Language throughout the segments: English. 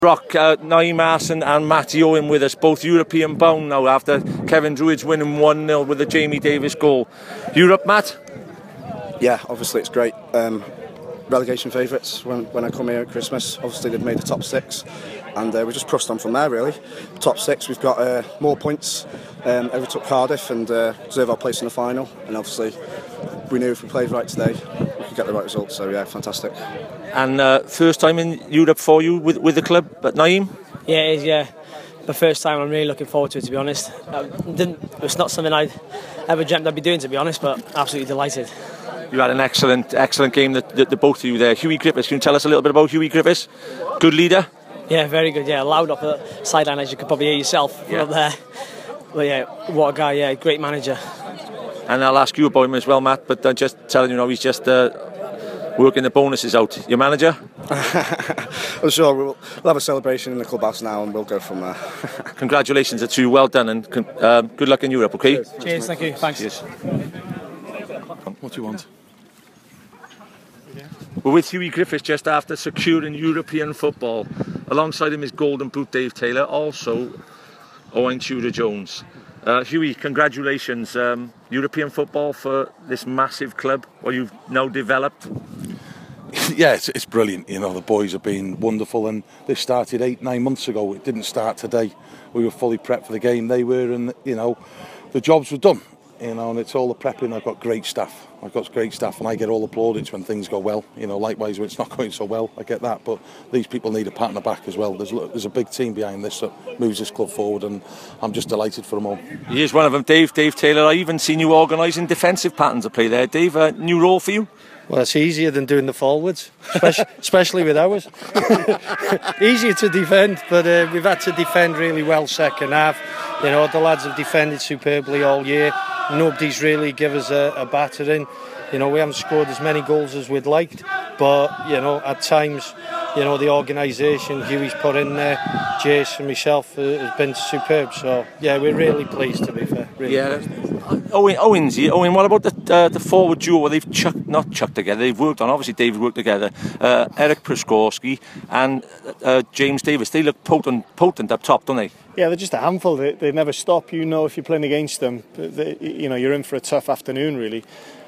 Rock, Naeem Arson and Matty Owen with us, both European bound now after Kevin Druids winning 1-0 with the Jamie Davis goal. Europe, Matt? Yeah, obviously it's great. Relegation favourites when I come here at Christmas. Obviously they've made the top six, and we just pressed on from there really. Top six, we've got more points. We took Cardiff and deserve our place in the final, and obviously we knew if we played right today we could get the right result, so yeah, fantastic. And first time in Europe for you with the club, but Naeem? Yeah, it is, yeah. The first time, I'm really looking forward to it, to be honest. It's not something I'd ever dreamt I'd be doing, to be honest, but absolutely delighted. You had an excellent game, the both of you there. Hughie Griffiths, can you tell us a little bit about Hughie Griffiths? Good leader? Yeah, very good, yeah. Loud up the sideline, as you could probably hear yourself from up there. But yeah, what a guy, yeah, great manager. And I'll ask you about him as well, Matt, but just telling you now, he's just working the bonuses out. Your manager? I'm sure we'll have a celebration in the clubhouse now and we'll go from there. Congratulations to you, well done, and good luck in Europe, okay? Cheers, thank you. Thanks. Cheers. What do you want? We're with Hughie Griffiths just after securing European football. Alongside him is Golden Boot Dave Taylor, also Owen Tudor-Jones. Hughie, congratulations. European football for this massive club, what you've now developed. Yeah, it's brilliant. You know, the boys have been wonderful, and this started 8-9 months ago. It didn't start today. We were fully prepped for the game. They were, and you know, the jobs were done. You know, and it's all the prepping. I've got great staff. And I get all the plaudits when things go well. You know, likewise when it's not going so well, I get that. But these people need a pat on the back as well. There's a big team behind this that moves this club forward, and I'm just delighted for them all. Here's one of them, Dave Taylor. I even seen you organising defensive patterns of play there, Dave. A new role for you? Well, it's easier than doing the forwards, especially with ours. Easier to defend, but we've had to defend really well second half. You know, the lads have defended superbly all year. Nobody's really give us a battering. You know, we haven't scored as many goals as we'd liked, but, you know, at times, you know, the organisation Hughie's put in there, Jace and myself, has been superb. So, yeah, we're really pleased, to be fair. Really pleased. Owen, what about the forward duo they've not chucked together, they've worked on, obviously David worked together, Eric Praskorski and James Davis, they look potent up top, don't they? Yeah, they're just a handful. They never stop. You know, if you're playing against them, you know, you're in for a tough afternoon, really.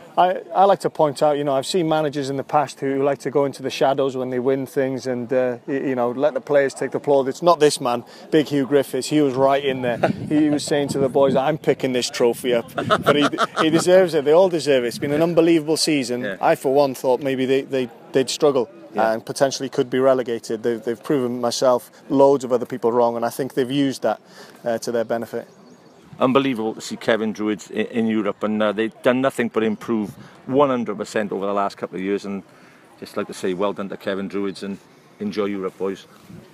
I like to point out, you know, I've seen managers in the past who like to go into the shadows when they win things and, you know, let the players take the plaudits. Not this man, Big Hugh Griffiths. He was right in there. He was saying to the boys, I'm picking this trophy up. But he deserves it. They all deserve it. It's been an unbelievable season. Yeah. I, for one, thought maybe they'd struggle. Yeah. And potentially could be relegated. They've proven myself, loads of other people wrong, and I think they've used that to their benefit. Unbelievable to see Kevin Druids in Europe, and they've done nothing but improve 100% over the last couple of years, and just like to say well done to Kevin Druids and enjoy Europe, boys.